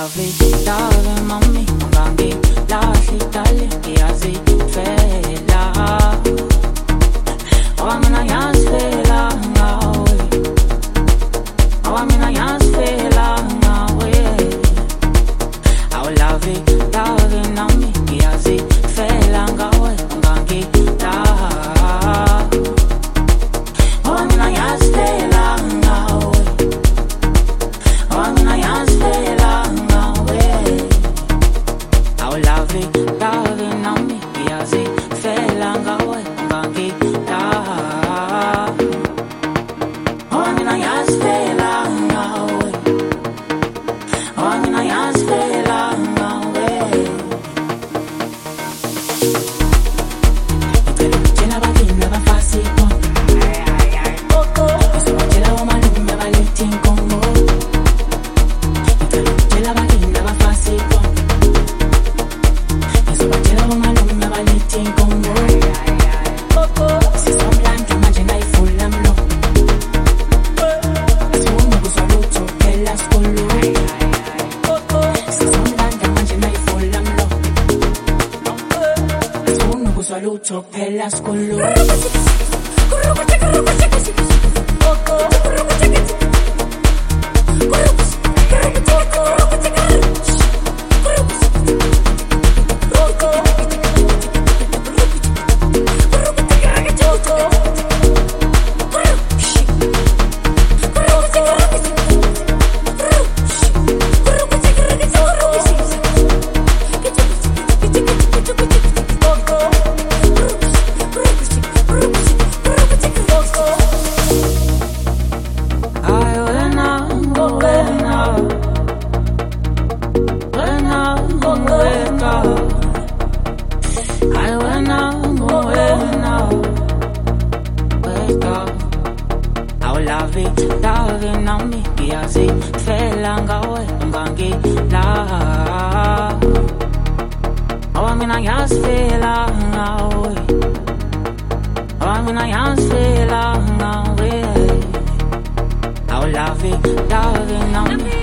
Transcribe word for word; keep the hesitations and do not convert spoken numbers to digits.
awulavi lave mami ungangi lahli dale ngiyazifela awamina yazifela ngawe awamina yazifela ngawe awulavi lave nami ngiyazifela ngawe ungangi la awamina yazifela ngawe awamina yazifela ngawe awulavi lave nami ngiyazifela ngawe ungangi la awamina yazifela ngawe awamina yazifela ngawe ngicela bagcina bafasi khona ngizobacela omalume balethe inkomo ngicela bagcina bafasi khona ngizobacela omalume balethe inkomo sizomlanda manje ngayivula mlo asifuna ukuzwa lutho phela sikolo sizomlanda manje ngayivula mlo asifuna ukuzwa lutho phela sikolo awulavi lave nami ngiyazifela ngawe ungangi la awamina yazifela ngawe awamina yazifela ngawe awulavi lave nami